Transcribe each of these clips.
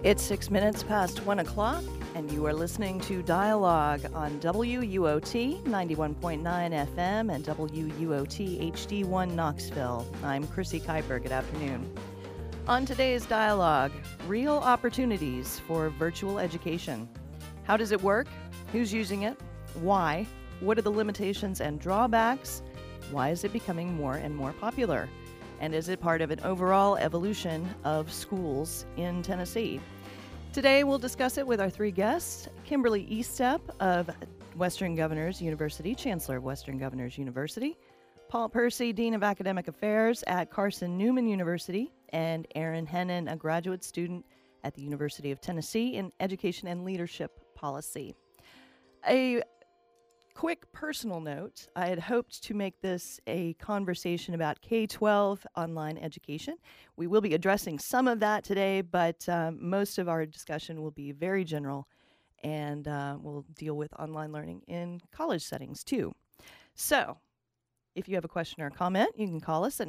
It's 6 minutes past 1 o'clock, and you are listening to Dialogue on WUOT 91.9 FM and WUOT HD1 Knoxville. I'm Chrissy Kuiper. Good afternoon. On today's Dialogue, real opportunities for virtual education. How does it work? Who's using it? Why? What are the limitations and drawbacks? Why is it becoming more and more popular? And is it part of an overall evolution of schools in Tennessee? Today, we'll discuss it with our three guests: Kimberly Estep of Western Governors University, Chancellor of Western Governors University; Paul Percy, Dean of Academic Affairs at Carson Newman University; and Erin Hennon, a graduate student at the University of Tennessee in Education and Leadership Policy. A quick personal note: I had hoped to make this a conversation about K-12 online education. We will be addressing some of that today, but most of our discussion will be very general, and we'll deal with online learning in college settings too. So, if you have a question or a comment, you can call us at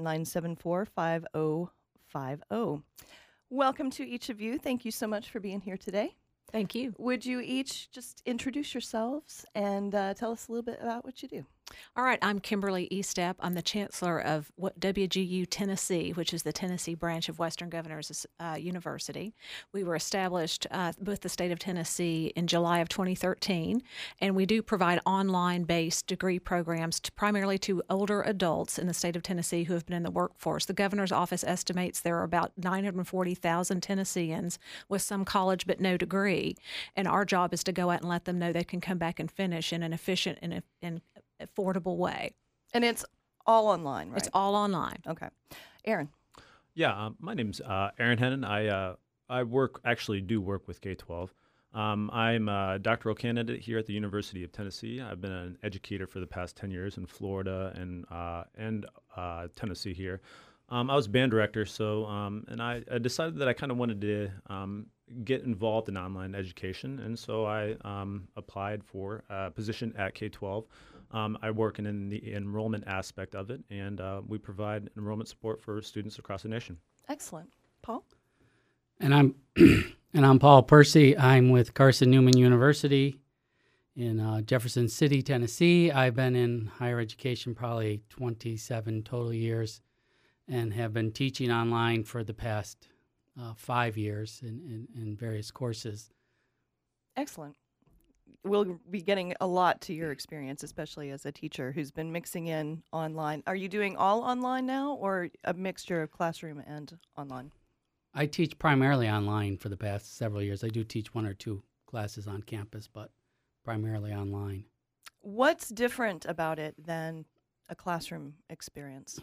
974-5050. Welcome to each of you. Thank you so much for being here today. Thank you. Would you each just introduce yourselves and tell us a little bit about what you do? All right, I'm Kimberly Estep. I'm the Chancellor of WGU Tennessee, which is the Tennessee branch of Western Governors University. We were established with the state of Tennessee in July of 2013, and we do provide online-based degree programs primarily to older adults in the state of Tennessee who have been in the workforce. The governor's office estimates there are about 940,000 Tennesseans with some college but no degree, and our job is to go out and let them know they can come back and finish in an efficient and affordable way. And it's all online, right? It's all online. Okay. Erin. Yeah, my name's Erin Hennon. I do work with K-12. I'm a doctoral candidate here at the University of Tennessee. I've been an educator for the past 10 years in Florida and Tennessee here. I was band director, so and I decided that I kind of wanted to get involved in online education, and so I applied for a position at K-12. I work in the enrollment aspect of it, and we provide enrollment support for students across the nation. Excellent. Paul? And I'm Paul Percy. I'm with Carson Newman University in Jefferson City, Tennessee. I've been in higher education probably 27 total years and have been teaching online for the past 5 years in various courses. Excellent. We'll be getting a lot to your experience, especially as a teacher who's been mixing in online. Are you doing all online now, or a mixture of classroom and online? I teach primarily online for the past several years. I do teach one or two classes on campus, but primarily online. What's different about it than a classroom experience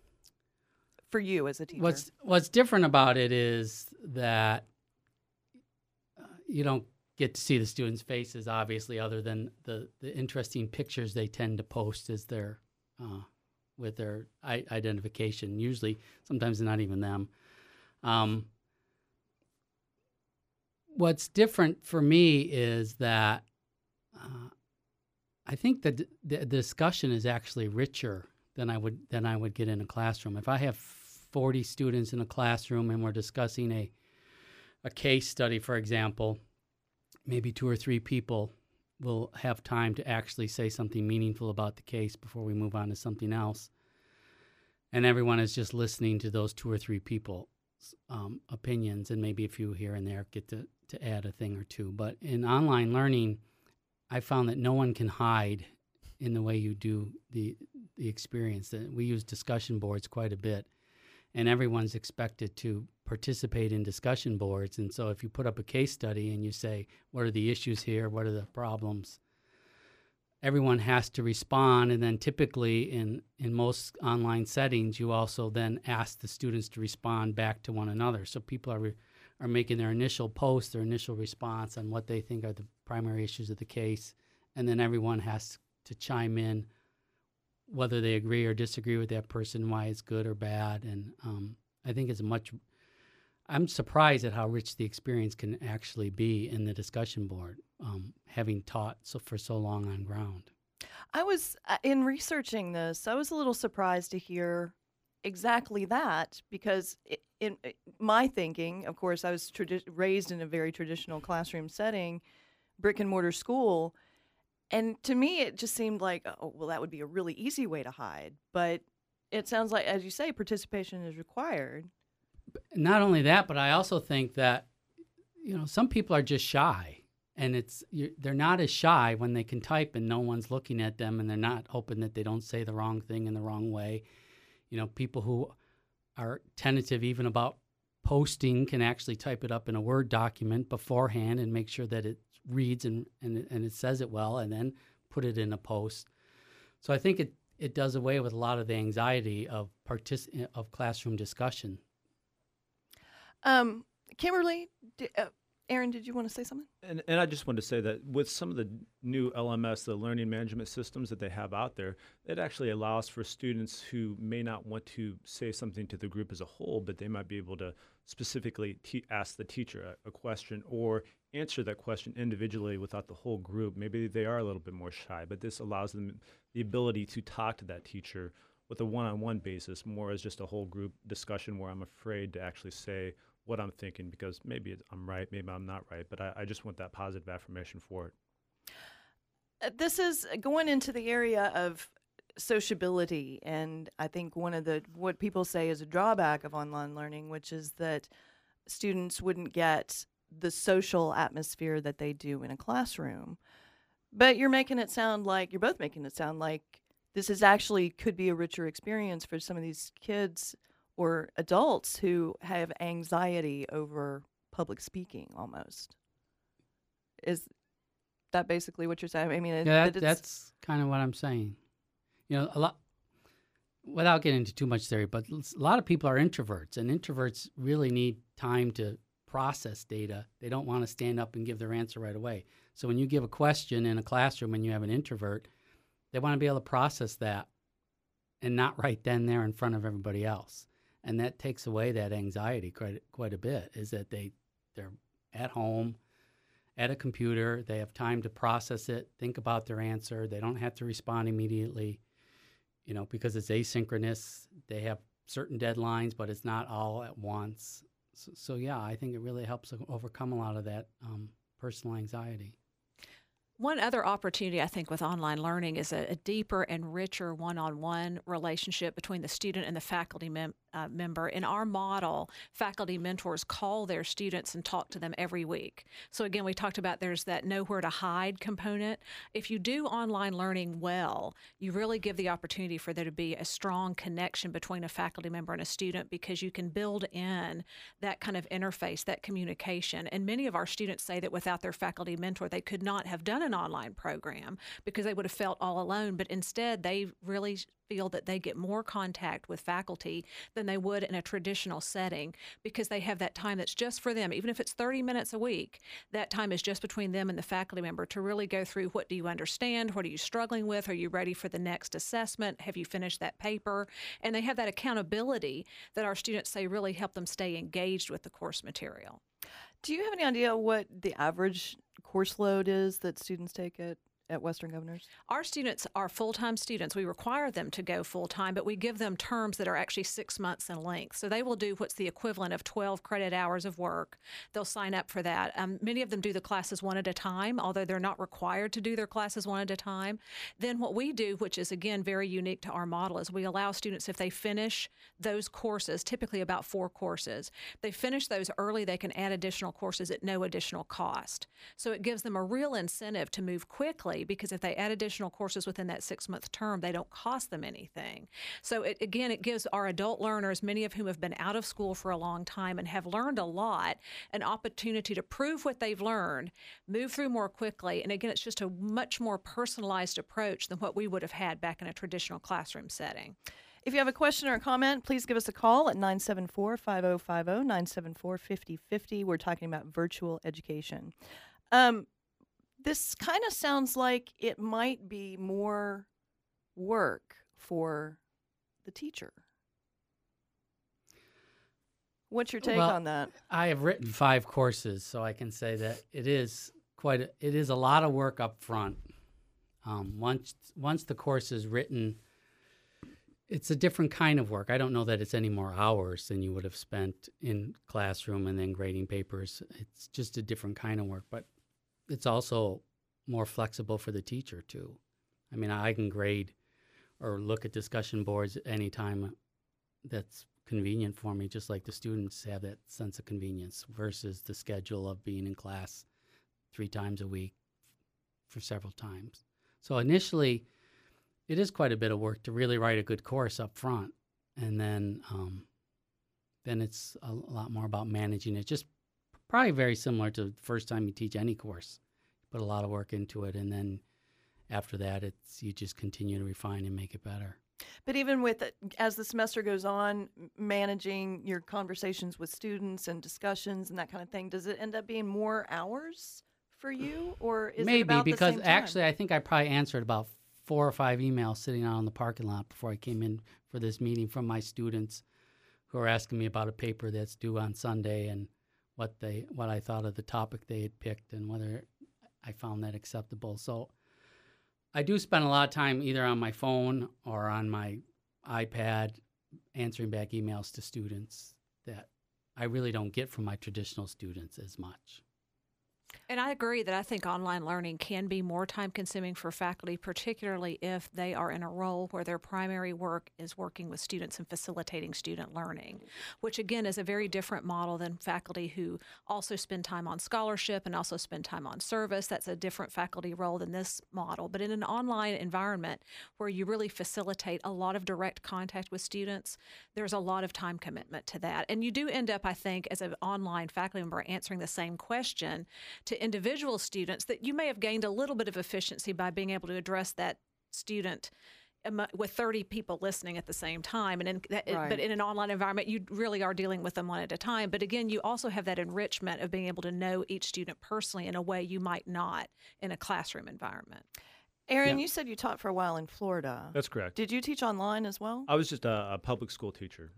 for you as a teacher? What's different about it is that you don't get to see the students' faces, obviously, other than the interesting pictures they tend to post as their with their identification. Usually, sometimes not even them. What's different for me is that I think that the discussion is actually richer than I would get in a classroom. If I have 40 students in a classroom and we're discussing a case study, for example, maybe 2 or 3 people will have time to actually say something meaningful about the case before we move on to something else. And everyone is just listening to those 2 or 3 people's opinions, and maybe a few here and there get to add a thing or two. But in online learning, I found that no one can hide in the way you do the experience. We use discussion boards quite a bit, and everyone's expected to participate in discussion boards. And so if you put up a case study and you say, what are the issues here? What are the problems? Everyone has to respond. And then typically in most online settings, you also then ask the students to respond back to one another. So people are making their initial post, their initial response on what they think are the primary issues of the case. And then everyone has to chime in whether they agree or disagree with that person, why it's good or bad. And I think I'm surprised at how rich the experience can actually be in the discussion board, having taught for so long on ground. I was, in researching this, I was a little surprised to hear exactly that, because in my thinking, of course, I was raised in a very traditional classroom setting, brick and mortar school, and to me it just seemed like, oh, well, that would be a really easy way to hide. But it sounds like, as you say, participation is required. Not only that, but I also think that, some people are just shy, and they're not as shy when they can type and no one's looking at them, and they're not hoping that they don't say the wrong thing in the wrong way. People who are tentative even about posting can actually type it up in a Word document beforehand and make sure that it reads and it says it well, and then put it in a post. So I think it does away with a lot of the anxiety of classroom discussion. Kimberly, Aaron, did you want to say something? And I just wanted to say that with some of the new LMS, the learning management systems that they have out there, it actually allows for students who may not want to say something to the group as a whole, but they might be able to specifically ask the teacher a question or answer that question individually without the whole group. Maybe they are a little bit more shy, but this allows them the ability to talk to that teacher with a one-on-one basis, more as just a whole group discussion where I'm afraid to actually say what I'm thinking, because maybe I'm right, maybe I'm not right, but I just want that positive affirmation for it. This is going into the area of sociability, and I think one of what people say is a drawback of online learning, which is that students wouldn't get the social atmosphere that they do in a classroom. But you're both making it sound like this is actually could be a richer experience for some of these kids or adults who have anxiety over public speaking almost. Is that basically what you're saying? I mean, that's kind of what I'm saying. A lot, without getting into too much theory, but a lot of people are introverts, and introverts really need time to process data. They don't want to stand up and give their answer right away. So when you give a question in a classroom and you have an introvert, they want to be able to process that and not right then there in front of everybody else. And that takes away that anxiety quite a bit, is that they're at home, at a computer, they have time to process it, think about their answer. They don't have to respond immediately, because it's asynchronous. They have certain deadlines, but it's not all at once. So yeah, I think it really helps overcome a lot of that personal anxiety. One other opportunity, I think, with online learning is a deeper and richer one-on-one relationship between the student and the faculty member. In our model, faculty mentors call their students and talk to them every week. So again, we talked about there's that nowhere to hide component. If you do online learning well, you really give the opportunity for there to be a strong connection between a faculty member and a student, because you can build in that kind of interface, that communication. And many of our students say that without their faculty mentor, they could not have done an online program because they would have felt all alone. But instead, they really feel that they get more contact with faculty than they would in a traditional setting, because they have that time that's just for them. Even if it's 30 minutes a week, that time is just between them and the faculty member to really go through, what do you understand? What are you struggling with? Are you ready for the next assessment? Have you finished that paper? And they have that accountability that our students say really help them stay engaged with the course material. Do you have any idea what the average course load is that students take at Western Governors? Our students are full-time students. We require them to go full-time, but we give them terms that are actually 6 months in length. So they will do what's the equivalent of 12 credit hours of work. They'll sign up for that. Many of them do the classes one at a time, although they're not required to do their classes one at a time. Then what we do, which is, again, very unique to our model, is we allow students, if they finish those courses, typically about 4 courses, they finish those early, they can add additional courses at no additional cost. So it gives them a real incentive to move quickly, because if they add additional courses within that 6-month term, they don't cost them anything. So it gives our adult learners, many of whom have been out of school for a long time and have learned a lot, an opportunity to prove what they've learned, move through more quickly. And again, it's just a much more personalized approach than what we would have had back in a traditional classroom setting. If you have a question or a comment, please give us a call at 974-5050, 974-5050. We're talking about virtual education. This kind of sounds like it might be more work for the teacher. What's your take on that? I have written 5 courses, so I can say that it is a lot of work up front. Once the course is written, it's a different kind of work. I don't know that it's any more hours than you would have spent in classroom and then grading papers. It's just a different kind of work, but it's also more flexible for the teacher too. I mean, I can grade or look at discussion boards anytime that's convenient for me, just like the students have that sense of convenience versus the schedule of being in class 3 times a week for several times. So initially, it is quite a bit of work to really write a good course up front, and then it's a lot more about managing it. Just probably very similar to the first time you teach any course. You put a lot of work into it, and then after that, you just continue to refine and make it better. But even with it, as the semester goes on, managing your conversations with students and discussions and that kind of thing, does it end up being more hours for you, or is it about the same time? Maybe, because actually I think I probably answered about 4 or 5 emails sitting out in the parking lot before I came in for this meeting from my students who are asking me about a paper that's due on Sunday and what I thought of the topic they had picked and whether I found that acceptable. So I do spend a lot of time either on my phone or on my iPad answering back emails to students that I really don't get from my traditional students as much. And I agree that I think online learning can be more time-consuming for faculty, particularly if they are in a role where their primary work is working with students and facilitating student learning, which, again, is a very different model than faculty who also spend time on scholarship and also spend time on service. That's a different faculty role than this model. But in an online environment where you really facilitate a lot of direct contact with students, there's a lot of time commitment to that. And you do end up, I think, as an online faculty member answering the same question to individual students that you may have gained a little bit of efficiency by being able to address that student with 30 people listening at the same time. And but in an online environment, you really are dealing with them one at a time. But again, you also have that enrichment of being able to know each student personally in a way you might not in a classroom environment. Aaron, you said you taught for a while in Florida. That's correct. Did you teach online as well? I was just a public school teacher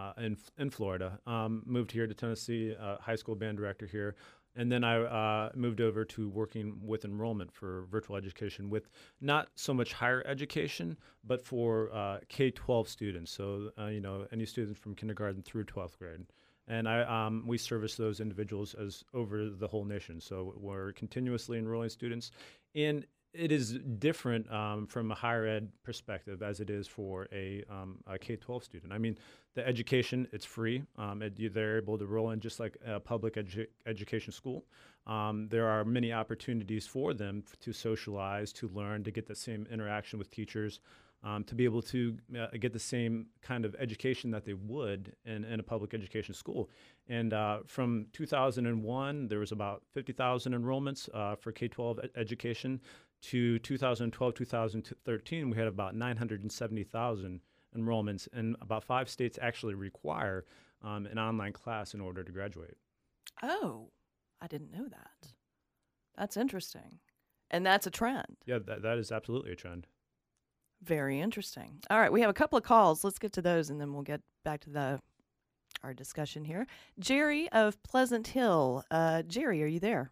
in Florida. Moved here to Tennessee, high school band director here. And then I moved over to working with enrollment for virtual education with not so much higher education, but for K-12 students. So, any students from kindergarten through 12th grade. And we service those individuals as over the whole nation. So we're continuously enrolling students. And it is different from a higher ed perspective as it is for a K-12 student. I mean, the education, it's free. They're able to roll in just like a public education school. There are many opportunities for them to socialize, to learn, to get the same interaction with teachers, to be able to get the same kind of education that they would in a public education school. And from 2001, there was about 50,000 enrollments for K-12 education. To 2012, 2013, we had about 970,000 enrollments, and about 5 states actually require an online class in order to graduate. Oh, I didn't know that. That's interesting. And that's a trend. Yeah, that is absolutely a trend. Very interesting. All right, we have a couple of calls. Let's get to those, and then we'll get back to our discussion here. Jerry of Pleasant Hill. Jerry, are you there?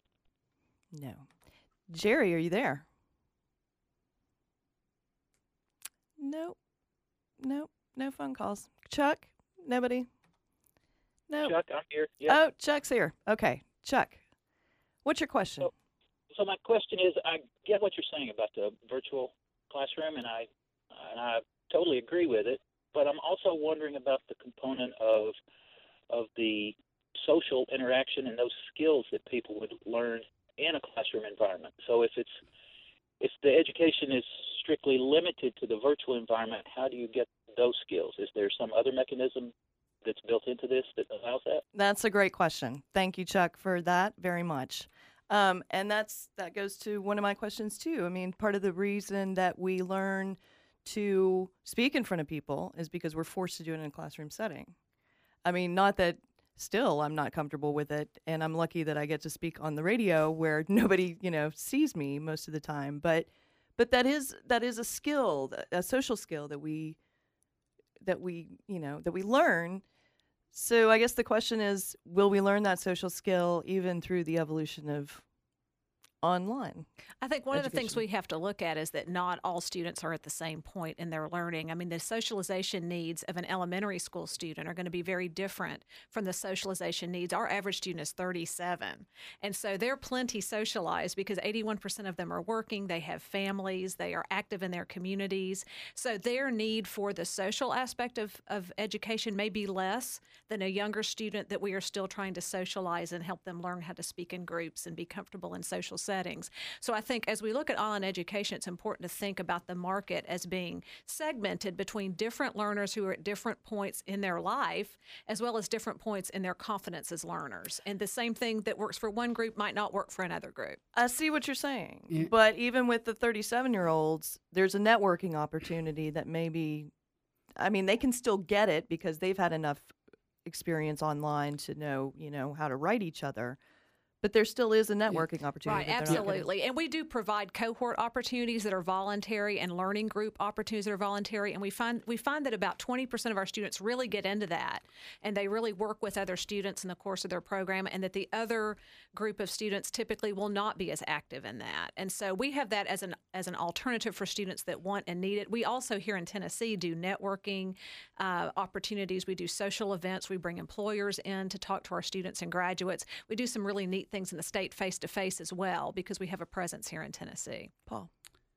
No. Jerry, are you there? Nope. No phone calls. Chuck? Nobody? No. Chuck, I'm here. Yep. Oh, Chuck's here. Okay. Chuck, what's your question? So my question is, I get what you're saying about the virtual classroom, and I totally agree with it. But I'm also wondering about the component of the social interaction and those skills that people would learn in a classroom environment. So if the education is strictly limited to the virtual environment, how do you get those skills? Is there some other mechanism that's built into this that allows that? That's a great question. Thank you, Chuck, for that very much. And that goes to one of my questions, too. I mean, part of the reason that we learn to speak in front of people is because we're forced to do it in a classroom setting. I mean, not that still I'm not comfortable with it, and I'm lucky that I get to speak on the radio where nobody, sees me most of the time. But that is a skill, a social skill that we learn. So I guess the question is, will we learn that social skill even through the evolution of online. I think one of the things Education. we have to look at is that not all students are at the same point in their learning. I mean, the socialization needs of an elementary school student are going to be very different from the socialization needs. Our average student is 37. And so they're plenty socialized because 81% of them are working, they have families, they are active in their communities. So their need for the social aspect of education may be less than a younger student that we are still trying to socialize and help them learn how to speak in groups and be comfortable in social settings. So I think as we look at online education, it's important to think about the market as being segmented between different learners who are at different points in their life, as well as different points in their confidence as learners. And the same thing that works for one group might not work for another group. I see what you're saying. Yeah. But even with the 37-year-olds, there's a networking opportunity that maybe, I mean, they can still get it because they've had enough experience online to know, how to write each other. But there still is a networking opportunity. Right, that they're not getting. absolutely. And we do provide cohort opportunities that are voluntary and learning group opportunities that are voluntary. And we find that about 20% of our students really get into that, and they really work with other students in the course of their program, and that the other group of students typically will not be as active in that. And so we have that as an alternative for students that want and need it. We also here in Tennessee do networking opportunities. We do social events. We bring employers in to talk to our students and graduates. We do some really neat things in the state face-to-face as well because we have a presence here in Tennessee. Paul.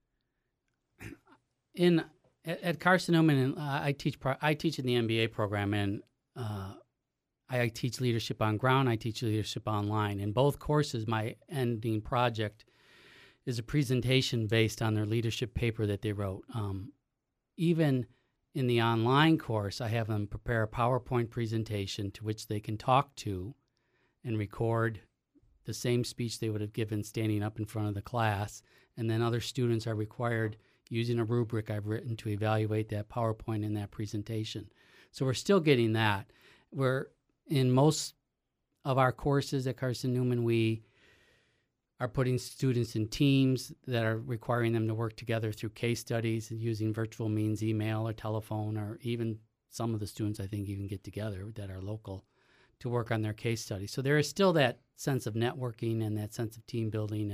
At Carson Newman, I teach in the MBA program, and I teach leadership on ground. I teach leadership online. In both courses, my ending project is a presentation based on their leadership paper that they wrote. Even in the online course, I have them prepare a PowerPoint presentation to which they can talk to and record the same speech they would have given standing up in front of the class. And then other students are required, using a rubric I've written, to evaluate that PowerPoint and that presentation. So we're still getting that. We're in most of our courses at Carson Newman, we are putting students in teams that are requiring them to work together through case studies and using virtual means, email or telephone, or even some of the students I think even get together that are local to work on their case study. So there is still that sense of networking and that sense of team building,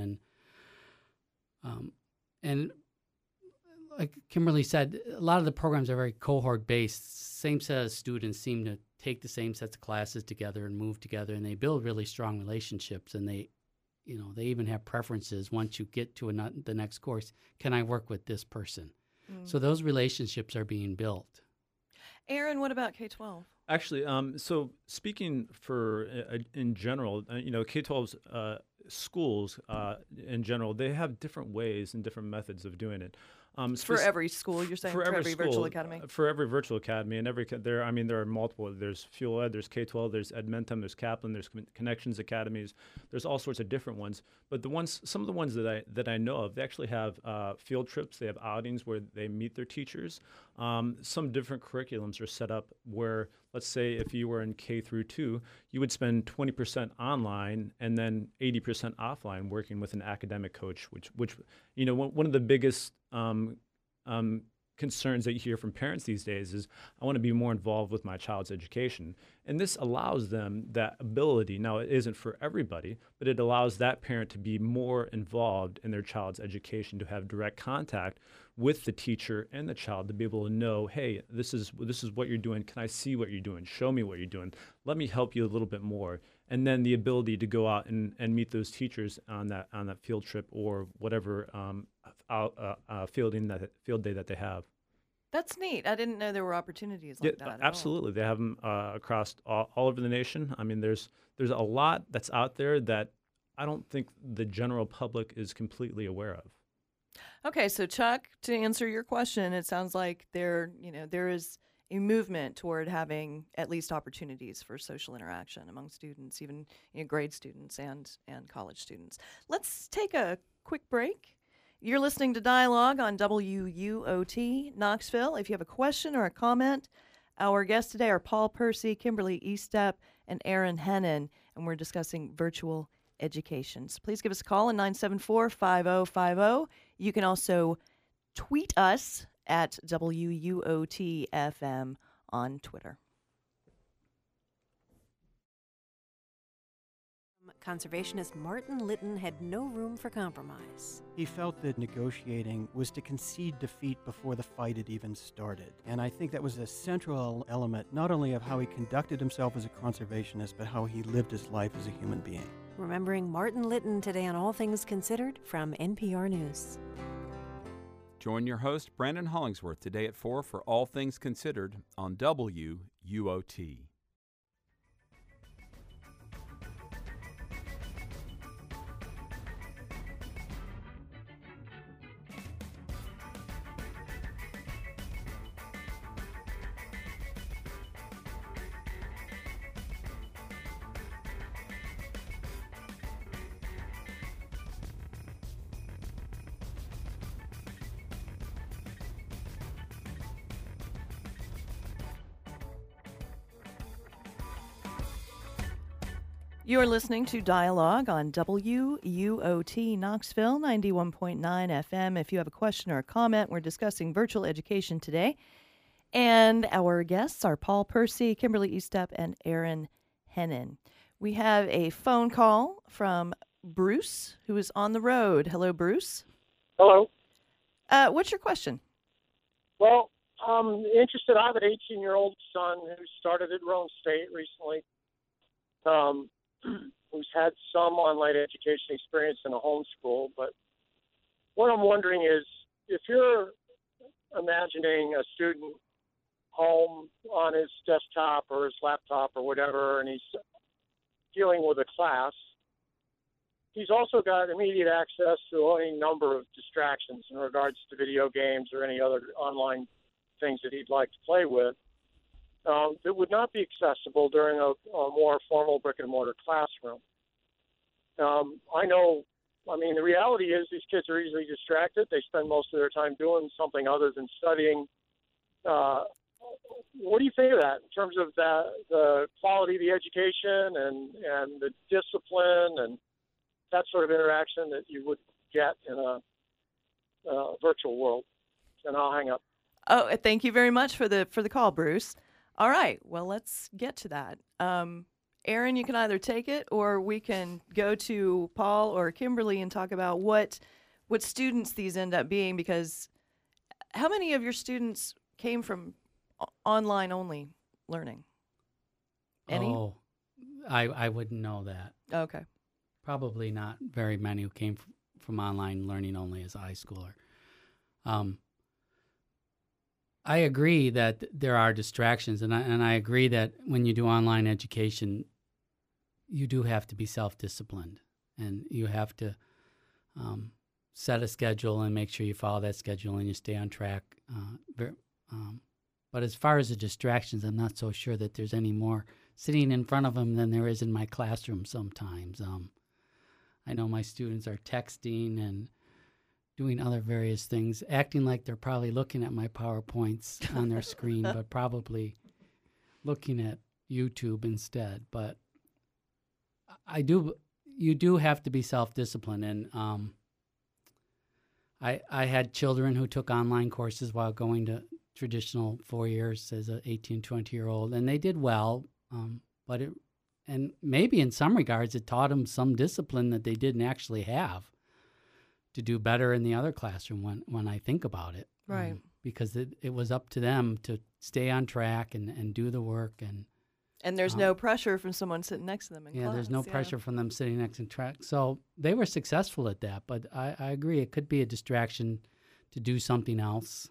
and like Kimberly said, a lot of the programs are very cohort based. Same set of students seem to take the same sets of classes together and move together, and they build really strong relationships. And they even have preferences once you get to the next course. Can I work with this person? So those relationships are being built. Aaron, what about K-12? Actually, so speaking for in general, K-12's schools in general, they have different ways and different methods of doing it. For every school, you're saying? For every school, virtual academy? For every virtual academy, and there are multiple. There's Fuel Ed, there's K-12, there's Edmentum, there's Kaplan, there's Connections Academies. There's all sorts of different ones. But some of the ones that I know of, they actually have field trips. They have outings where they meet their teachers. Some different curriculums are set up where, let's say, if you were in K through 2, you would spend 20% online and then 80% offline working with an academic coach, which one of the biggest concerns that you hear from parents these days is, I want to be more involved with my child's education. And this allows them that ability. Now, it isn't for everybody, but it allows that parent to be more involved in their child's education, to have direct contact with the teacher and the child, to be able to know, hey, this is what you're doing. Can I see what you're doing? Show me what you're doing. Let me help you a little bit more. And then the ability to go out and meet those teachers on that field trip or whatever field day that they have. That's neat. I didn't know there were opportunities like that. Absolutely. They have them across all over the nation. I mean, there's a lot that's out there that I don't think the general public is completely aware of. Okay, so Chuck, to answer your question, it sounds like there is a movement toward having at least opportunities for social interaction among students, even grade students and college students. Let's take a quick break. You're listening to Dialogue on WUOT Knoxville. If you have a question or a comment, our guests today are Paul Percy, Kimberly Estep, and Aaron Hennon, and we're discussing virtual education. So please give us a call at 974-5050. You can also tweet us at WUOT-FM on Twitter. conservationist Martin Litton had no room for compromise. He felt that negotiating was to concede defeat before the fight had even started. And I think that was a central element, not only of how he conducted himself as a conservationist, but how he lived his life as a human being. Remembering Martin Litton today on All Things Considered from NPR News. Join your host, Brandon Hollingsworth, today at 4 for All Things Considered on WUOT. You're listening to Dialogue on WUOT Knoxville 91.9 FM. If you have a question or a comment, we're discussing virtual education today. And our guests are Paul Percy, Kimberly Estep, and Aaron Hennon. We have a phone call from Bruce, who is on the road. Hello, Bruce. Hello. What's your question? Well, I'm interested. I have an 18-year-old son who started at Rome State recently, who's had some online education experience in a homeschool. But what I'm wondering is, if you're imagining a student home on his desktop or his laptop or whatever, and he's dealing with a class, he's also got immediate access to any number of distractions in regards to video games or any other online things that he'd like to play with that would not be accessible during a more formal brick-and-mortar classroom. The reality is these kids are easily distracted. They spend most of their time doing something other than studying. What do you think of that in terms of the quality of the education and the discipline and that sort of interaction that you would get in a virtual world? And I'll hang up. Oh, thank you very much for the call, Bruce. All right, well, let's get to that. Aaron, you can either take it or we can go to Paul or Kimberly and talk about what students these end up being, because how many of your students came from online-only learning? Any? Oh, I wouldn't know that. Okay. Probably not very many who came from online learning only as a high schooler. I agree that there are distractions, and I agree that when you do online education, you do have to be self-disciplined, and you have to set a schedule and make sure you follow that schedule and you stay on track. But as far as the distractions, I'm not so sure that there's any more sitting in front of them than there is in my classroom sometimes. I know my students are texting and doing other various things, acting like they're probably looking at my PowerPoints on their screen, but probably looking at YouTube instead. But you do have to be self-disciplined. And I had children who took online courses while going to traditional 4 years as an 18, 20-year-old, and they did well. And maybe in some regards it taught them some discipline that they didn't actually have to do better in the other classroom when I think about it. Right. Because it was up to them to stay on track and do the work. And there's no pressure from someone sitting next to them in class. There's no pressure from them sitting next to track. So they were successful at that. But I agree, it could be a distraction to do something else.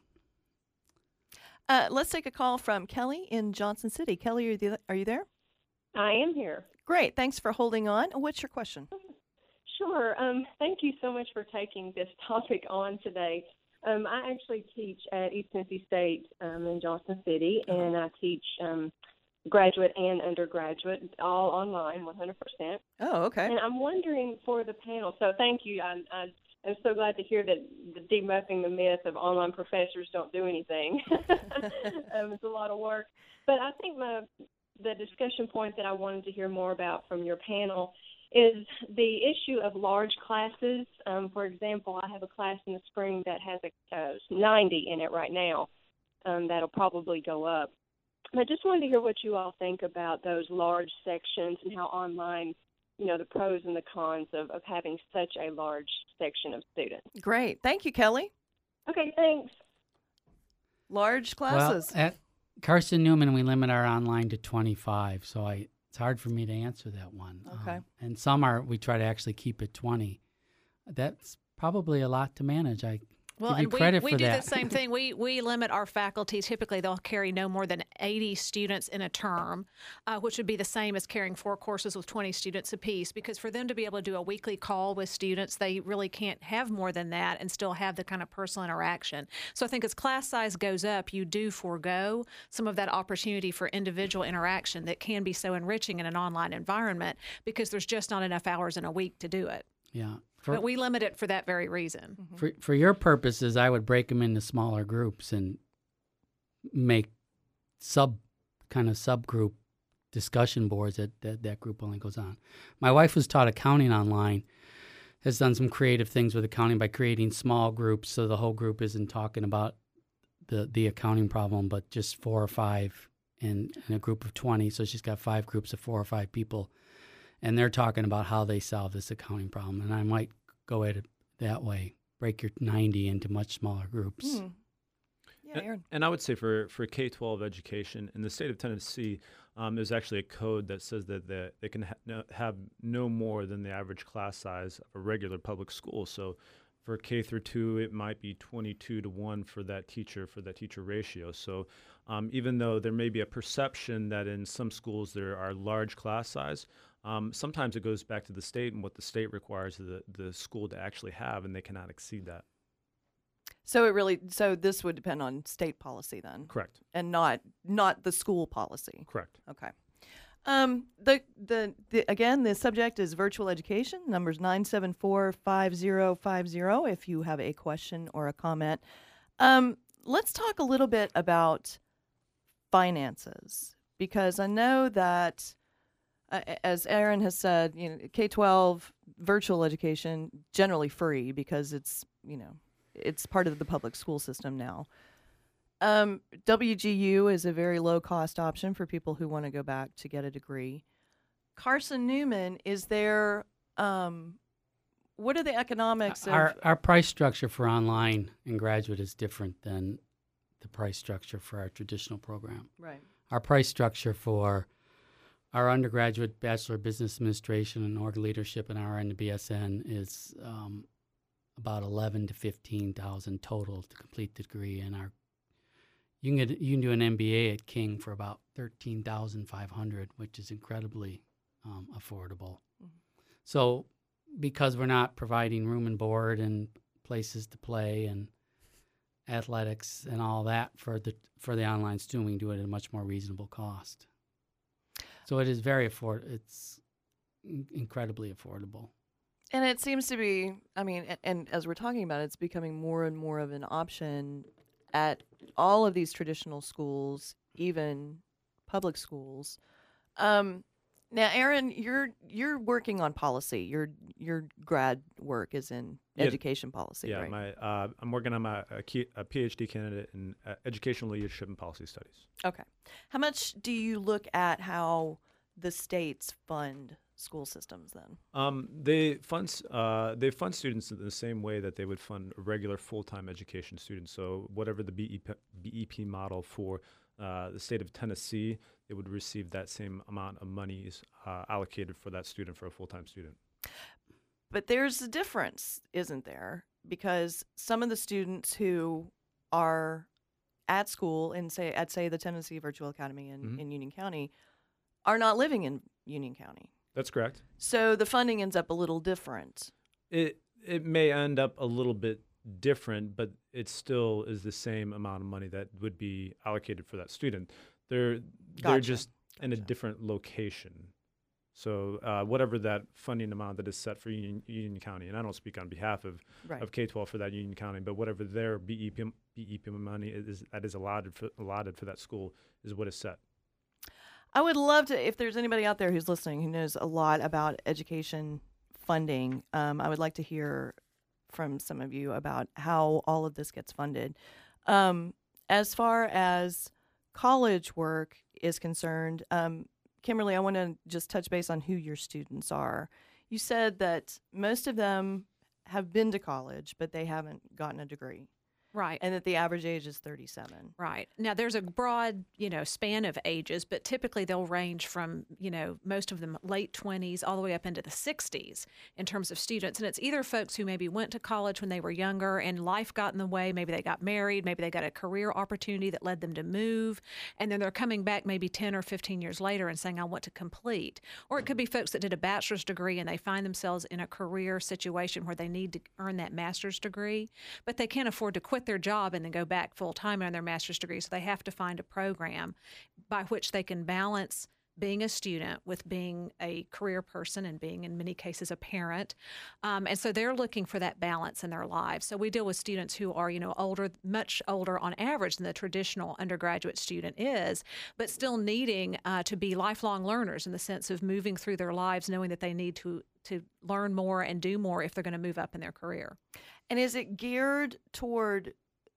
Let's take a call from Kelly in Johnson City. Kelly, are you there? I am here. Great. Thanks for holding on. What's your question? Sure. Thank you so much for taking this topic on today. I actually teach at East Tennessee State in Johnson City, and I teach graduate and undergraduate, all online, 100%. Oh, okay. And I'm wondering for the panel, so thank you. I'm so glad to hear that debuffing the myth of online professors don't do anything. It's a lot of work. But I think the discussion point that I wanted to hear more about from your panel is the issue of large classes. For example, I have a class in the spring that has 90 in it right now. That'll probably go up. I just wanted to hear what you all think about those large sections and how online the pros and the cons of having such a large section of students. Great. Thank you, Kelly. Okay, thanks. Large classes. Well, at Carson Newman, we limit our online to 25, so it's hard for me to answer that one. Okay. And some we try to actually keep it 20. That's probably a lot to manage. I Well, give you and credit we for do that. the same thing. We limit our faculty. Typically, they'll carry no more than 80 students in a term, which would be the same as carrying 4 courses with 20 students apiece. Because for them to be able to do a weekly call with students, they really can't have more than that and still have the kind of personal interaction. So I think as class size goes up, you do forego some of that opportunity for individual interaction that can be so enriching in an online environment because there's just not enough hours in a week to do it. Yeah. But we limit it for that very reason. For your purposes, I would break them into smaller groups and make subgroup discussion boards that group only goes on. My wife was taught accounting online, has done some creative things with accounting by creating small groups so the whole group isn't talking about the accounting problem, but just 4 or 5 in a group of 20. So she's got 5 groups of 4 or 5 people. And they're talking about how they solve this accounting problem. And I might go at it that way, break your 90 into much smaller groups. Yeah, Aaron. And I would say for K-12 education, in the state of Tennessee, there's actually a code that says that they can have no more than the average class size of a regular public school. So for K through 2, it might be 22-1 for that teacher ratio. So even though there may be a perception that in some schools there are large class size, sometimes it goes back to the state and what the state requires the school to actually have, and they cannot exceed that. So this would depend on state policy then? Correct. And not the school policy? Correct. Okay. Again, the subject is virtual education. Number's 974-5050 if you have a question or a comment. Let's talk a little bit about finances, because I know that as Aaron has said, K-12 virtual education generally free because it's part of the public school system now. WGU is a very low cost option for people who want to go back to get a degree. Carson Newman, is there what are the economics of our price structure for online and graduate is different than the price structure for our traditional program. Right. Our price structure for our undergraduate Bachelor of Business Administration and Org Leadership and RN to BSN is about $11,000 to $15,000 total to complete the degree, and you can do an MBA at King for about $13,500, which is incredibly affordable. Mm-hmm. So, because we're not providing room and board and places to play and athletics and all that for the online student, we can do it at a much more reasonable cost. So it is very it's incredibly affordable. And it seems to be, and as we're talking about it, it's becoming more and more of an option at all of these traditional schools, even public schools. Now, Aaron, you're working on policy. Your grad work is in education policy, right? Yeah, I'm working on a PhD candidate in educational leadership and policy studies. Okay. How much do you look at how the states fund school systems then? They fund students in the same way that they would fund a regular full-time education student. So whatever the BEP model for the state of Tennessee, they would receive that same amount of monies allocated for that student, for a full-time student. But there's a difference, isn't there? Because some of the students who are at school at the Tennessee Virtual Academy in Union County are not living in Union County. That's correct. So the funding ends up a little different. It may end up a little bit different, but it still is the same amount of money that would be allocated for that student. They're just in a different location. So whatever that funding amount that is set for Union County, and I don't speak on behalf of K-12 for that Union County, but whatever their BEP money is that is allotted for that school is what is set. I would love to, if there's anybody out there who's listening who knows a lot about education funding, I would like to hear from some of you about how all of this gets funded. As far as college work is concerned, Kimberly, I want to just touch base on who your students are. You said that most of them have been to college, but they haven't gotten a degree. Right. And that the average age is 37. Right. Now, there's a broad, span of ages, but typically they'll range from, most of them late 20s all the way up into the 60s in terms of students. And it's either folks who maybe went to college when they were younger and life got in the way. Maybe they got married. Maybe they got a career opportunity that led them to move. And then they're coming back maybe 10 or 15 years later and saying, I want to complete. Or it could be folks that did a bachelor's degree and they find themselves in a career situation where they need to earn that master's degree, but they can't afford to quit their job and then go back full-time on their master's degree. So they have to find a program by which they can balance being a student with being a career person and being, in many cases, a parent. And so they're looking for that balance in their lives. So we deal with students who are, older, much older on average than the traditional undergraduate student is, but still needing to be lifelong learners in the sense of moving through their lives, knowing that they need to learn more and do more if they're going to move up in their career. And is it geared toward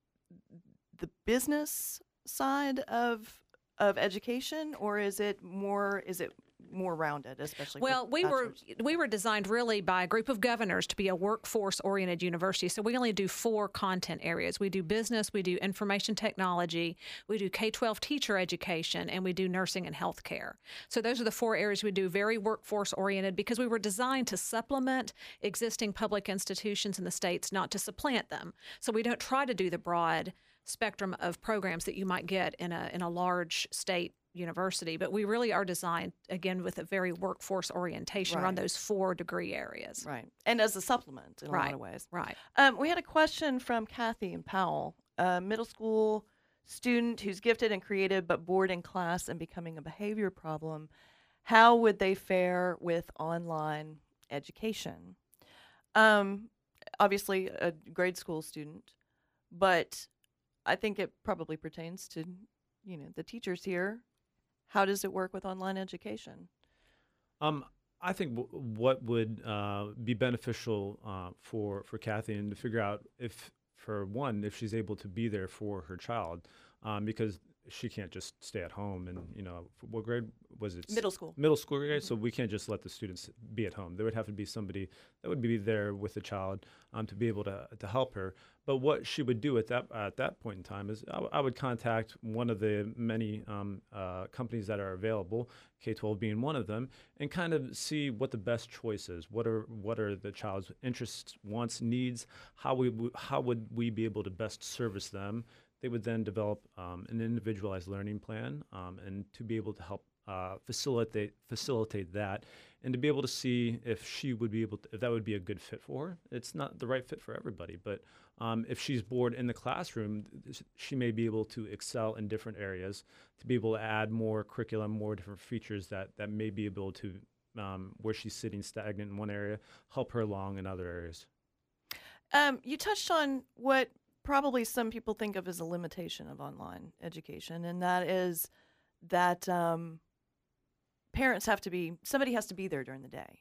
the business side of education, or is it more rounded, especially? Well, we were designed really by a group of governors to be a workforce-oriented university. So we only do 4 content areas. We do business, we do information technology, we do K-12 teacher education, and we do nursing and healthcare. So those are the 4 areas we do, very workforce-oriented, because we were designed to supplement existing public institutions in the states, not to supplant them. So we don't try to do the broad spectrum of programs that you might get in a large state university, but we really are designed, again, with a very workforce orientation around those 4 degree areas. Right. And as a supplement in a lot of ways. Right. We had a question from Kathy in Powell, a middle school student who's gifted and creative but bored in class and becoming a behavior problem. How would they fare with online education? Obviously, a grade school student, but I think it probably pertains to, the teachers here. How does it work with online education? I think what would be beneficial for Kathy, and to figure out if she's able to be there for her child, because she can't just stay at home. And what grade was it? Middle school. Middle school grade. So we can't just let the students be at home. There would have to be somebody that would be there with the child to be able to help her. But what she would do at that point in time is I would contact one of the many companies that are available, K-12 being one of them, and kind of see what the best choice is. What are the child's interests, wants, needs? How would we be able to best service them? They would then develop an individualized learning plan, and to be able to help facilitate that, and to be able to see if she would be able to, if that would be a good fit for her. It's not the right fit for everybody, but if she's bored in the classroom, she may be able to excel in different areas, to be able to add more curriculum, more different features that may be able to, where she's sitting stagnant in one area, help her along in other areas. You touched on what probably some people think of as a limitation of online education, and that is that somebody has to be there during the day.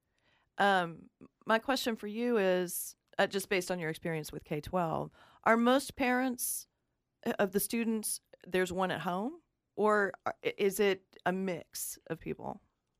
My question for you is, just based on your experience with K-12, are most parents of the students, there's one at home, or is it a mix of people?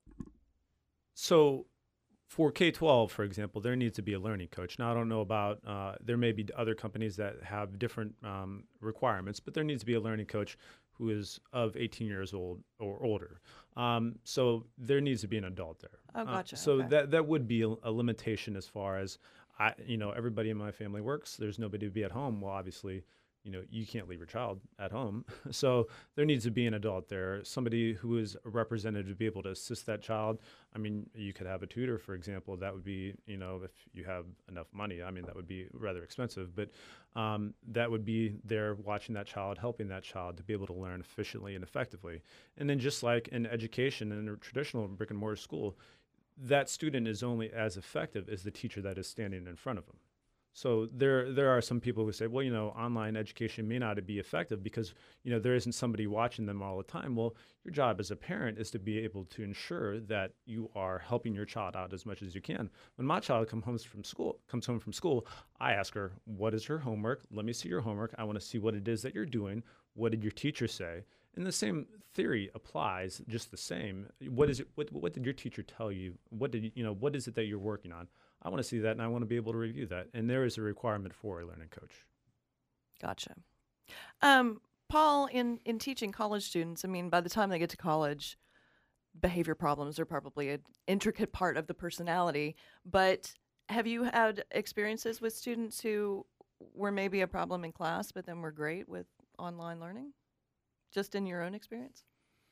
So for K-12, for example, there needs to be a learning coach. Now, I don't know about, there may be other companies that have different requirements, but there needs to be a learning coach who is of 18 years old or older. So there needs to be an adult there. Oh, gotcha. So okay. that would be a limitation as far as, everybody in my family works. There's nobody to be at home. Well, obviously, you can't leave your child at home. So there needs to be an adult there, somebody who is a representative to be able to assist that child. I mean, you could have a tutor, for example. That would be, if you have enough money, that would be rather expensive, but that would be there watching that child, helping that child to be able to learn efficiently and effectively. And then just like in education in a traditional brick and mortar school, that student is only as effective as the teacher that is standing in front of them. So there are some people who say, well, online education may not be effective because, there isn't somebody watching them all the time. Well, your job as a parent is to be able to ensure that you are helping your child out as much as you can. When my child comes home from school, I ask her, what is her homework? Let me see your homework. I want to see what it is that you're doing. What did your teacher say? And the same theory applies, just the same. What is it? What did your teacher tell you? What is it that you're working on? I want to see that, and I want to be able to review that. And there is a requirement for a learning coach. Gotcha. Paul, in teaching college students, I mean, by the time they get to college, behavior problems are probably an intricate part of the personality. But have you had experiences with students who were maybe a problem in class, but then were great with online learning? Just in your own experience?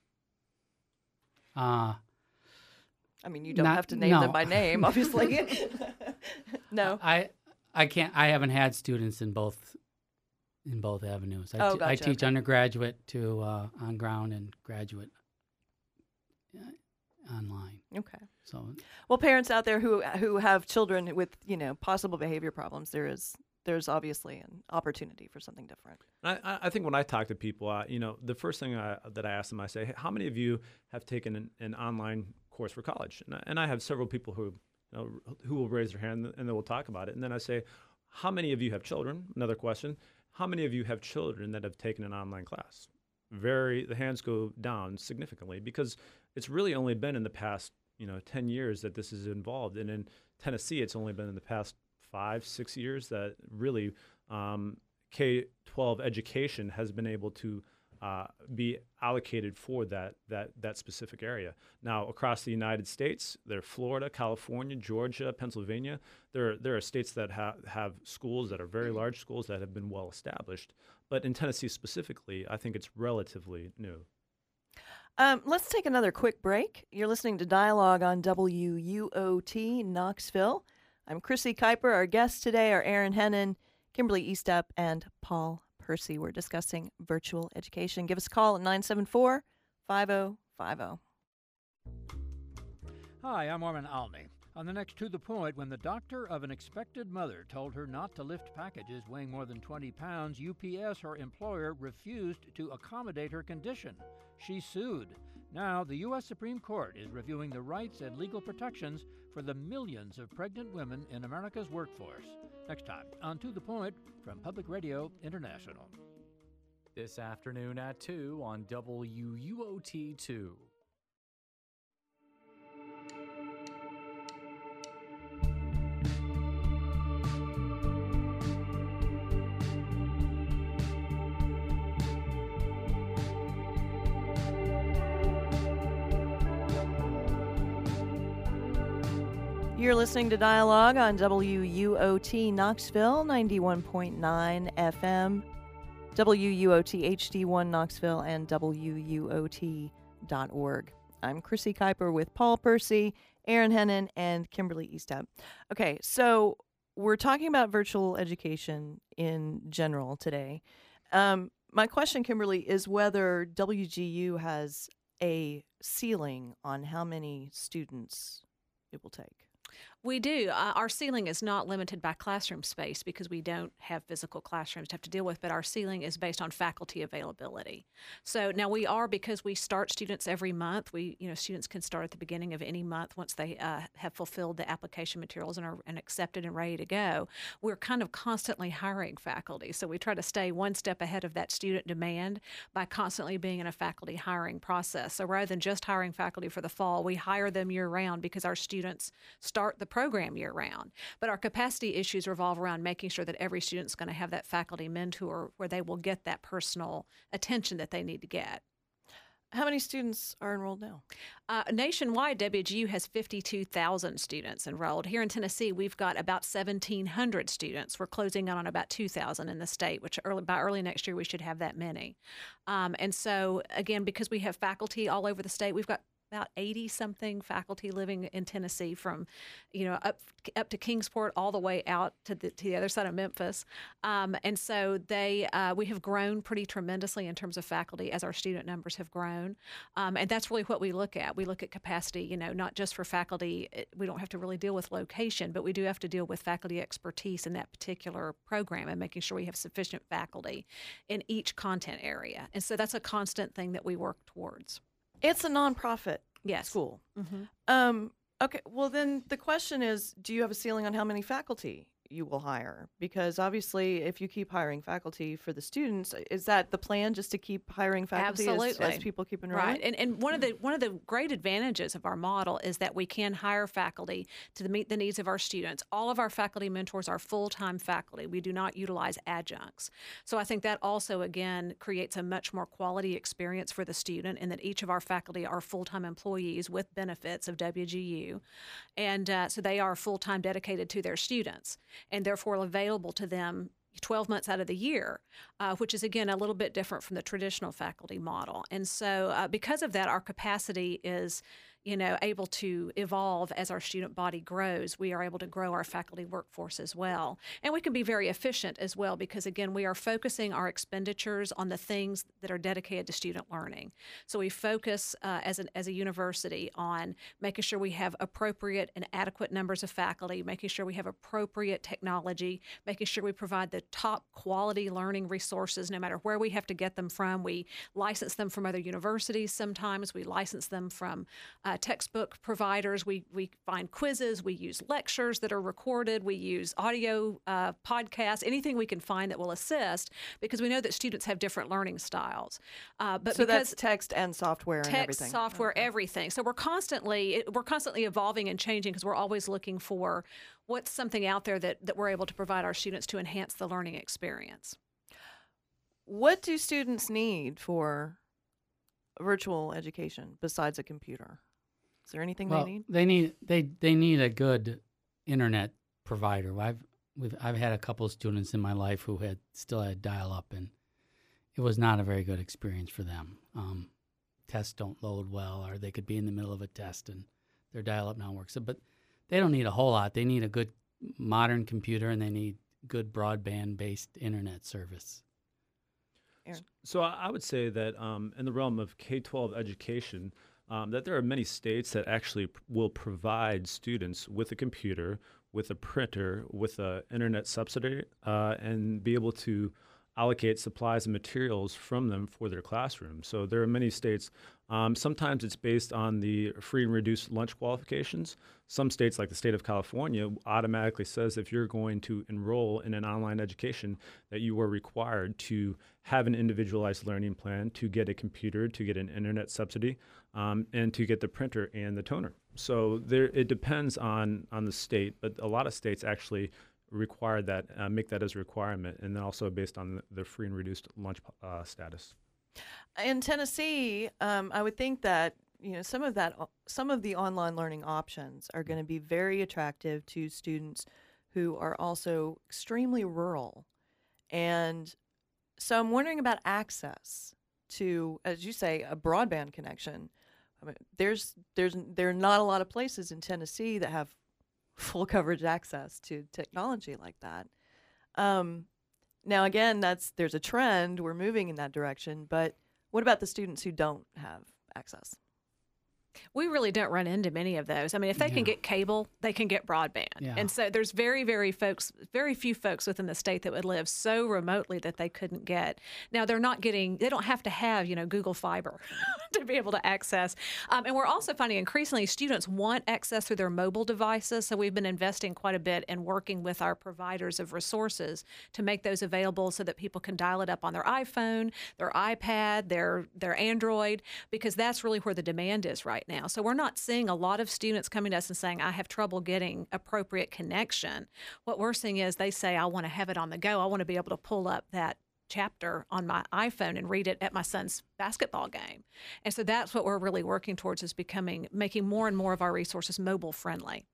I mean, you don't have to name them by name, obviously. No. I can't. I haven't had students in both avenues. Gotcha. I teach undergraduate to on ground and graduate online. Okay. So, well, parents out there who have children with possible behavior problems, there's obviously an opportunity for something different. I think when I talk to people, the first thing that I ask them, I say, hey, how many of you have taken an online course for college? And I have several people who will raise their hand and they will talk about it. And then I say, how many of you have children? Another question. How many of you have children that have taken an online class? The hands go down significantly because it's really only been in the past 10 years that this is involved. And in Tennessee, it's only been in the past 5-6 years that really K-12 education has been able to be allocated for that specific area. Now, across the United States, there are Florida, California, Georgia, Pennsylvania. There are states that have schools that are very large schools that have been well established. But in Tennessee specifically, I think it's relatively new. Let's take another quick break. You're listening to Dialogue on WUOT Knoxville. I'm Chrissy Kuiper. Our guests today are Aaron Hennon, Kimberly Eastep, and Paul Percy. We're discussing virtual education. Give us a call at 974-5050. Hi, I'm Orman Almy. On the next To the Point, when the doctor of an expected mother told her not to lift packages weighing more than 20 pounds, UPS, her employer, refused to accommodate her condition. She sued. Now, the U.S. Supreme Court is reviewing the rights and legal protections for the millions of pregnant women in America's workforce. Next time on To the Point from Public Radio International. This afternoon at 2 on WUOT2. You're listening to Dialogue on WUOT Knoxville, 91.9 FM, WUOT HD1 Knoxville, and WUOT.org. I'm Chrissy Kuiper with Paul Percy, Aaron Hennon, and Kimberly Eastep. Okay, so we're talking about virtual education in general today. My question, Kimberly, is whether WGU has a ceiling on how many students it will take. We do. Our ceiling is not limited by classroom space because we don't have physical classrooms to have to deal with, but our ceiling is based on faculty availability. So now we are, because we start students every month, students can start at the beginning of any month once they have fulfilled the application materials and are accepted and ready to go. We're kind of constantly hiring faculty. So we try to stay one step ahead of that student demand by constantly being in a faculty hiring process. So rather than just hiring faculty for the fall, we hire them year round because our students start the program year round. But our capacity issues revolve around making sure that every student's going to have that faculty mentor where they will get that personal attention that they need to get. How many students are enrolled now? Nationwide, WGU has 52,000 students enrolled. Here in Tennessee, we've got about 1,700 students. We're closing on about 2,000 in the state, which by early next year, we should have that many. And so, again, because we have faculty all over the state, we've got about 80 something faculty living in Tennessee, from, up to Kingsport all the way out to the other side of Memphis. And so we have grown pretty tremendously in terms of faculty as our student numbers have grown. And that's really what we look at. We look at capacity, not just for faculty. We don't have to really deal with location, but we do have to deal with faculty expertise in that particular program and making sure we have sufficient faculty in each content area. And so that's a constant thing that we work towards. It's a nonprofit Yes. school. Mm-hmm. Okay, well then the question is, do you have a ceiling on how many faculty you will hire? Because obviously if you keep hiring faculty for the students, is that the plan, just to keep hiring faculty as people keep enrolling? Right. And one of the great advantages of our model is that we can hire faculty to meet the needs of our students. All of our faculty mentors are full-time faculty. We do not utilize adjuncts. So I think that also, again, creates a much more quality experience for the student, and that each of our faculty are full-time employees with benefits of WGU. And so they are full-time dedicated to their students, and therefore available to them 12 months out of the year, which is, again, a little bit different from the traditional faculty model. And so because of that, our capacity is, able to evolve as our student body grows. We are able to grow our faculty workforce as well. And we can be very efficient as well because, again, we are focusing our expenditures on the things that are dedicated to student learning. So we focus as a university on making sure we have appropriate and adequate numbers of faculty, making sure we have appropriate technology, making sure we provide the top quality learning resources no matter where we have to get them from. We license them from other universities sometimes. We license them from textbook providers. We find quizzes. We use lectures that are recorded. We use audio podcasts, anything we can find that will assist, because we know that students have different learning styles. But so that's text and software and everything. Text, software, everything. So we're constantly evolving and changing because we're always looking for what's something out there that we're able to provide our students to enhance the learning experience. What do students need for virtual education besides a computer? Is there anything they need? They need a good internet provider. I've had a couple of students in my life who still had dial-up, and it was not a very good experience for them. Tests don't load well, or they could be in the middle of a test and their dial-up now works. But they don't need a whole lot. They need a good modern computer, and they need good broadband-based internet service. Aaron? So I would say that in the realm of K-12 education, that there are many states that actually will provide students with a computer, with a printer, with an internet subsidy, and be able to allocate supplies and materials from them for their classroom. So there are many states. Sometimes it's based on the free and reduced lunch qualifications. Some states, like the state of California, automatically says if you're going to enroll in an online education that you are required to have an individualized learning plan, to get a computer, to get an internet subsidy, and to get the printer and the toner. So it depends on the state, but a lot of states actually require that, make that as a requirement, and then also based on the free and reduced lunch status. In Tennessee, I would think that some of the online learning options are going to be very attractive to students who are also extremely rural, and so I'm wondering about access to, as you say, a broadband connection. I mean, there are not a lot of places in Tennessee that have full coverage access to technology like that. Now, again, there's a trend. We're moving in that direction. But what about the students who don't have access? We really don't run into many of those. I mean, if they can get cable, they can get broadband. Yeah. And so there's very few folks within the state that would live so remotely that they couldn't get. Now, they don't have to have, Google Fiber to be able to access. And we're also finding increasingly students want access through their mobile devices. So we've been investing quite a bit in working with our providers of resources to make those available so that people can dial it up on their iPhone, their iPad, their Android, because that's really where the demand is right now. So we're not seeing a lot of students coming to us and saying, I have trouble getting appropriate connection. What we're seeing is they say, I want to have it on the go. I want to be able to pull up that chapter on my iPhone and read it at my son's basketball game. And so that's what we're really working towards, is making more and more of our resources mobile friendly.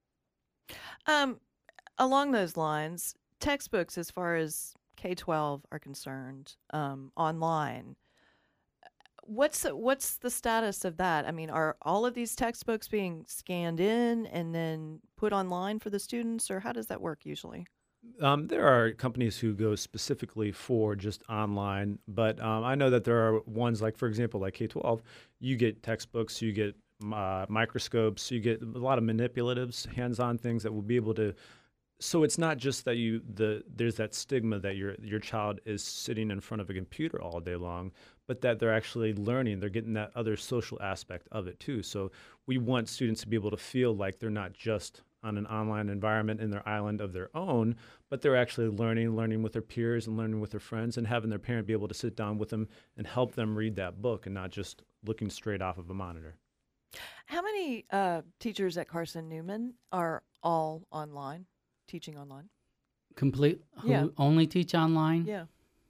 Along those lines, textbooks, as far as K-12 are concerned, online, What's the status of that? I mean, are all of these textbooks being scanned in and then put online for the students, or how does that work usually? There are companies who go specifically for just online, but I know that there are ones like, for example, like K-12, you get textbooks, you get microscopes, you get a lot of manipulatives, hands-on things that will be able to. So it's not just that there's that stigma that your child is sitting in front of a computer all day long, but that they're actually learning. They're getting that other social aspect of it too. So we want students to be able to feel like they're not just on an online environment in their island of their own, but they're actually learning with their peers and learning with their friends, and having their parent be able to sit down with them and help them read that book and not just looking straight off of a monitor. How many teachers at Carson Newman are all online, teaching online? Who only teach online? Yeah.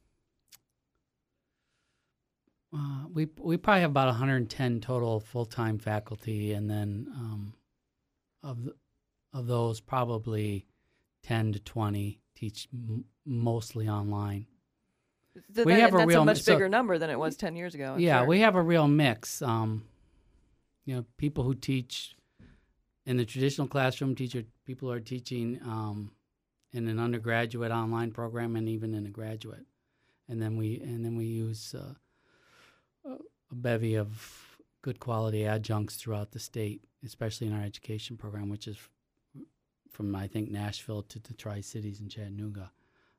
We probably have about 110 total full-time faculty, and then of those, probably 10 to 20 teach mostly online. That's a much bigger number than it was 10 years ago. Yeah, sure. we have a real mix. People who teach in the traditional classroom, people are teaching in an undergraduate online program and even in a graduate, and then we use a bevy of good quality adjuncts throughout the state, especially in our education program, which is from, I think, Nashville to the Tri-Cities and Chattanooga.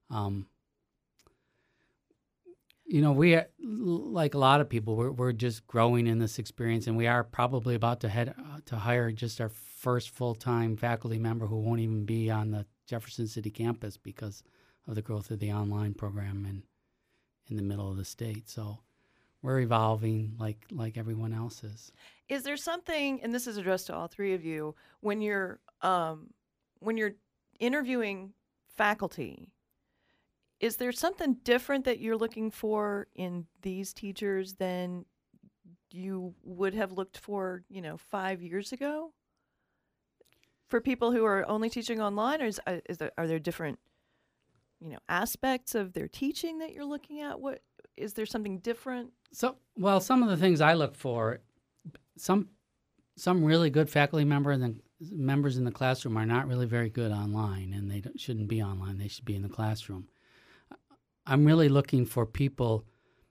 We are, like a lot of people, we're just growing in this experience, and we are probably about to hire just our first full-time faculty member who won't even be on the Jefferson City campus because of the growth of the online program in the middle of the state. So we're evolving like everyone else is. Is there something, and this is addressed to all three of you, when you're interviewing faculty, is there something different that you're looking for in these teachers than you would have looked for, 5 years ago? For people who are only teaching online, or are there different, aspects of their teaching that you're looking at? What is there something different? Some of the things I look for, some really good faculty members in the classroom are not really very good online, and they shouldn't be online. They should be in the classroom. I'm really looking for people,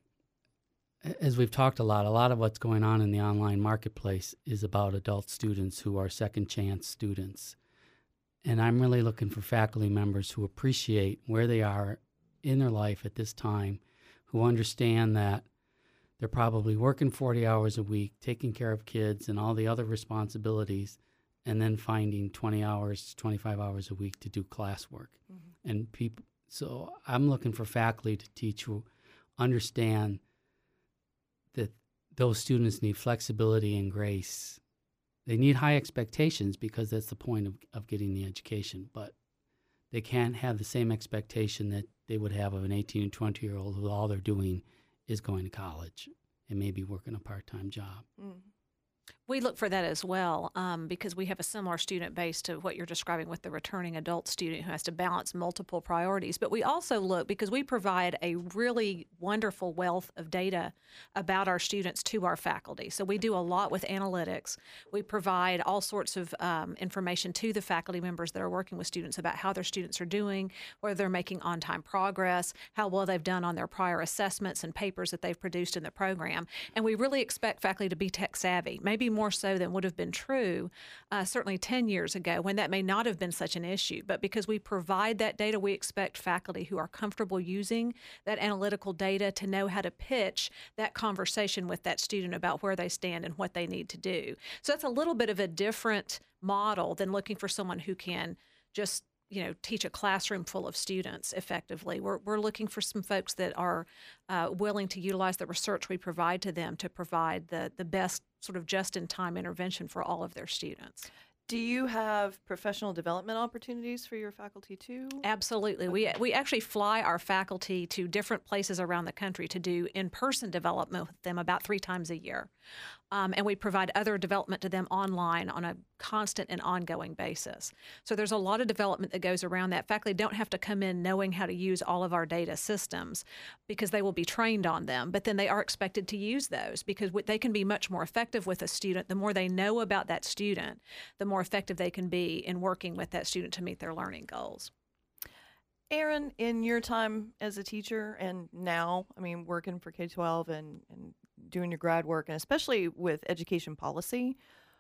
as we've talked a lot of what's going on in the online marketplace is about adult students who are second chance students. And I'm really looking for faculty members who appreciate where they are in their life at this time, who understand that they're probably working 40 hours a week, taking care of kids and all the other responsibilities, and then finding 20 hours, 25 hours a week to do classwork. Mm-hmm. So I'm looking for faculty to teach who understand that those students need flexibility and grace. They need high expectations because that's the point of getting the education, but they can't have the same expectation that they would have of an 18 and 20-year-old who all they're doing is going to college and maybe working a part-time job. Mm. We look for that as well because we have a similar student base to what you're describing with the returning adult student who has to balance multiple priorities. But we also look, because we provide a really wonderful wealth of data about our students to our faculty. So we do a lot with analytics. We provide all sorts of information to the faculty members that are working with students about how their students are doing, whether they're making on-time progress, how well they've done on their prior assessments and papers that they've produced in the program. And we really expect faculty to be tech savvy, maybe more so than would have been true certainly 10 years ago when that may not have been such an issue. But because we provide that data, we expect faculty who are comfortable using that analytical data to know how to pitch that conversation with that student about where they stand and what they need to do. So that's a little bit of a different model than looking for someone who can just teach a classroom full of students effectively. We're looking for some folks that are willing to utilize the research we provide to them to provide the best sort of just-in-time intervention for all of their students. Do you have professional development opportunities for your faculty too? Absolutely. Okay. We actually fly our faculty to different places around the country to do in-person development with them about 3 times a year. And we provide other development to them online on a constant and ongoing basis. So there's a lot of development that goes around that. Faculty don't have to come in knowing how to use all of our data systems because they will be trained on them, but then they are expected to use those because they can be much more effective with a student. The more they know about that student, the more effective they can be in working with that student to meet their learning goals. Aaron, in your time as a teacher and now, I mean, working for K-12 and doing your grad work, and especially with education policy,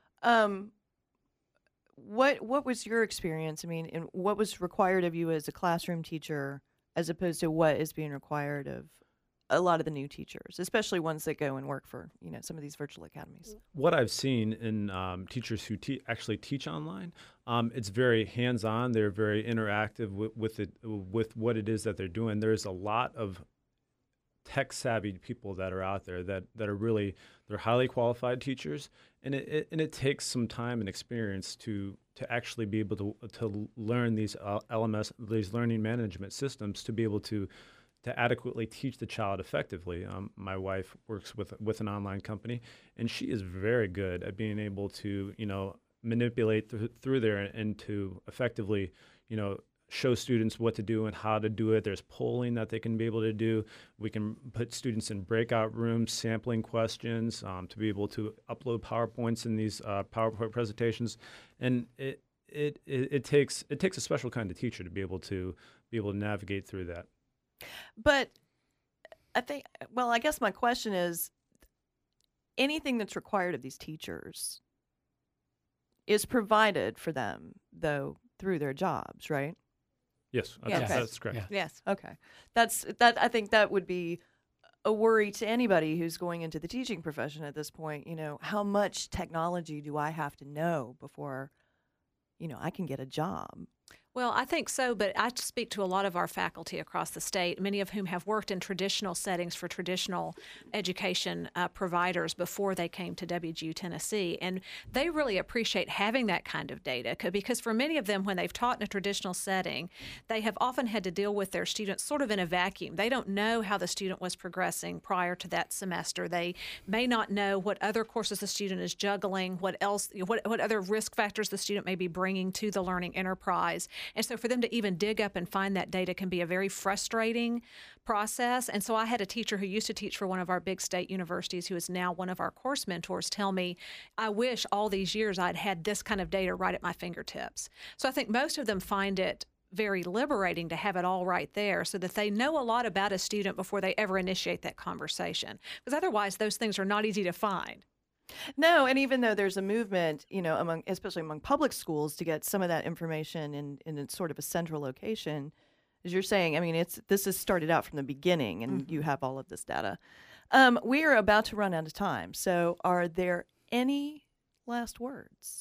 what was your experience? I mean, and what was required of you as a classroom teacher as opposed to what is being required of a lot of the new teachers, especially ones that go and work for, some of these virtual academies? What I've seen in teachers who actually teach online, it's very hands-on. They're very interactive with what it is that they're doing. There's a lot of tech-savvy people that are out there that are really, they're highly qualified teachers, and it takes some time and experience to actually be able to learn these LMS, these learning management systems, to be able to adequately teach the child effectively. My wife works with an online company, and she is very good at being able to, manipulate through there and to effectively, show students what to do and how to do it. There's polling that they can be able to do. We can put students in breakout rooms, sampling questions, to be able to upload PowerPoints in these PowerPoint presentations. And it takes a special kind of teacher to be able to navigate through that. But I guess my question is, anything that's required of these teachers is provided for them, though, through their jobs, right? Yes, Yes. That's correct. Yes. Okay. I think that would be a worry to anybody who's going into the teaching profession at this point. How much technology do I have to know before, I can get a job? Well, I think so, but I speak to a lot of our faculty across the state, many of whom have worked in traditional settings for traditional education providers before they came to WGU Tennessee, and they really appreciate having that kind of data because for many of them, when they've taught in a traditional setting, they have often had to deal with their students sort of in a vacuum. They don't know how the student was progressing prior to that semester. They may not know what other courses the student is juggling, what other risk factors the student may be bringing to the learning enterprise. And so for them to even dig up and find that data can be a very frustrating process. And so I had a teacher who used to teach for one of our big state universities, who is now one of our course mentors, tell me, I wish all these years I'd had this kind of data right at my fingertips. So I think most of them find it very liberating to have it all right there so that they know a lot about a student before they ever initiate that conversation. Because otherwise, those things are not easy to find. No, and even though there's a movement, especially among public schools, to get some of that information in sort of a central location, as you're saying, I mean, this has started out from the beginning, and you have all of this data. We are about to run out of time, so are there any last words?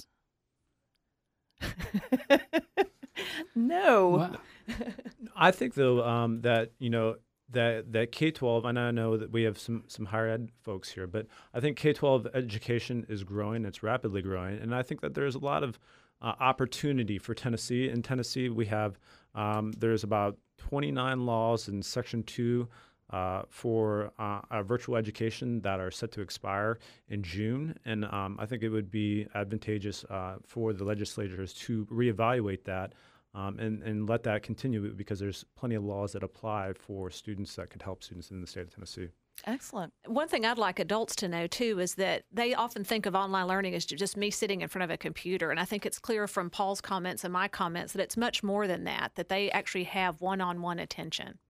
No. Well, I think though that that K-12, and I know that we have some higher ed folks here, but I think K-12 education is growing. It's rapidly growing, and I think that there's a lot of opportunity for Tennessee. In Tennessee, we have there's about 29 laws in Section 2 for virtual education that are set to expire in June, and I think it would be advantageous for the legislators to reevaluate that. And let that continue because there's plenty of laws that apply for students that could help students in the state of Tennessee. Excellent. One thing I'd like adults to know, too, is that they often think of online learning as just me sitting in front of a computer. And I think it's clear from Paul's comments and my comments that it's much more than that, that they actually have one-on-one attention.